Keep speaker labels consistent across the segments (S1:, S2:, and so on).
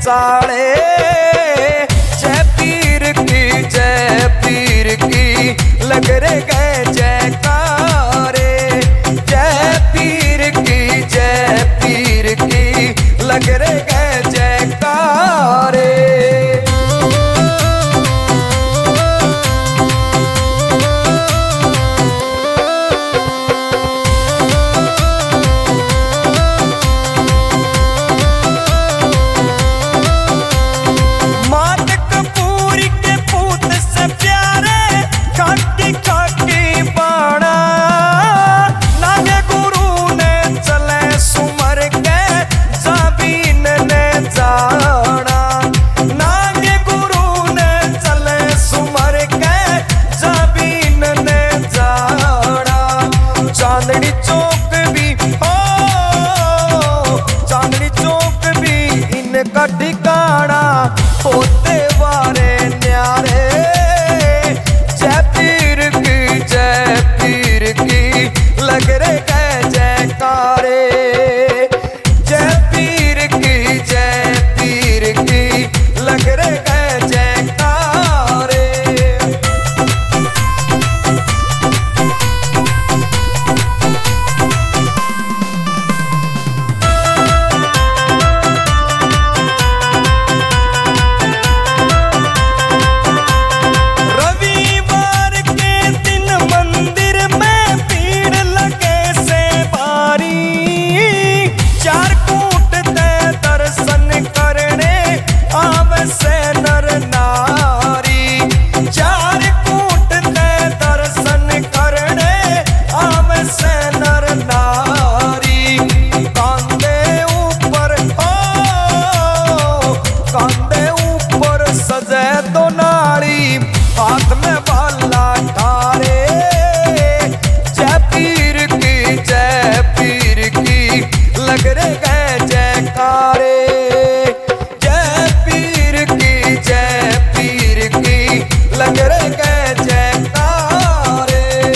S1: साले। जय पीर की लग रे गए जयकारे। जय पीर की लग रे गए जयकारे। चांदनी चौक भी इनका ठिकाना होते वारे न्यारे। जय पीर की लग रे गए जयकारे। जय पीर की लग रे गए जयकारे। हाथ में बाला ठारे। जय पीर की लग रे गए जयकारे। जय पीर की लग रे गए जयकारे।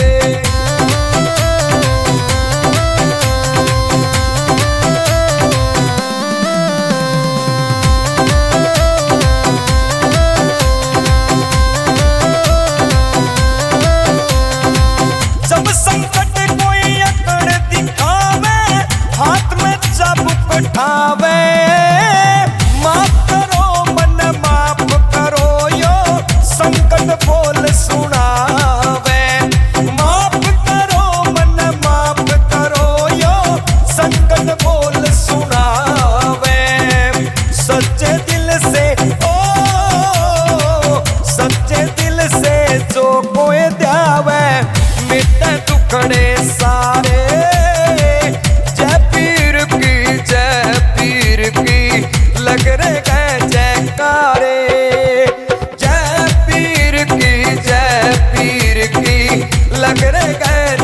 S1: जब संकट कोई अकड़ दिखावे, हाथ में चाबुक उठावे। माफ करो मन माफ करो यो संकट बोल सुनावे। माफ करो मन माफ करो यो संकट बोल सुनावे। सच्चे दिल से सच्चे दिल से जो कोई द्यावे मिटे दुखड़े सारे। जय पीर की लग रे गए जयकारे। जय पीर की लग रे गए